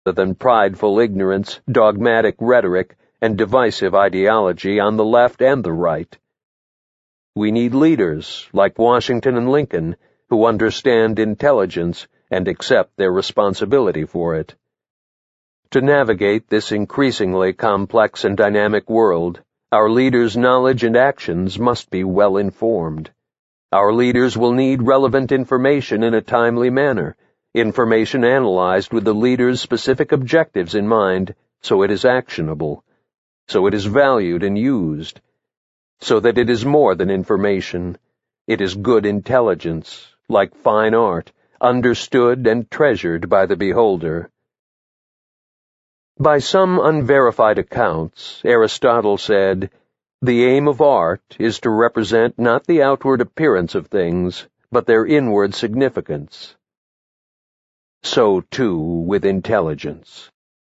than prideful ignorance, dogmatic rhetoric, and divisive ideology on the left and the right. We need leaders, like Washington and Lincoln, who understand intelligence and accept their responsibility for it. To navigate this increasingly complex and dynamic world, our leaders' knowledge and actions must be well informed. Our leaders will need relevant information in a timely manner, information analyzed with the leader's specific objectives in mind, so it is actionable, so it is valued and used, so that it is more than information. It is good intelligence, like fine art, understood and treasured by the beholder. By some unverified accounts, Aristotle said, "The aim of art is to represent not the outward appearance of things, but their inward significance." So, too, with intelligence.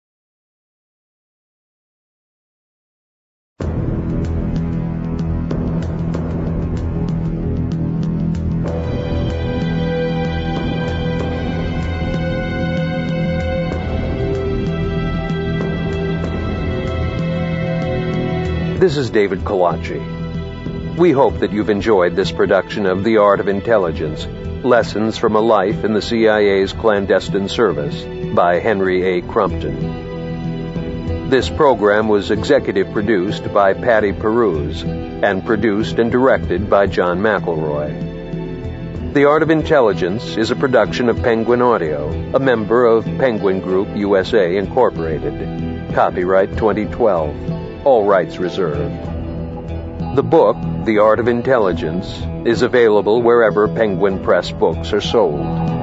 This is David Kalachi. We hope that you've enjoyed this production of The Art of Intelligence, Lessons from a Life in the CIA's Clandestine Service by Henry A. Crumpton. This program was executive produced by Patty Peruse and produced and directed by John McElroy. The Art of Intelligence is a production of Penguin Audio, a member of Penguin Group USA Incorporated. Copyright 2012. All rights reserved. The book, The Art of Intelligence, is available wherever Penguin Press books are sold.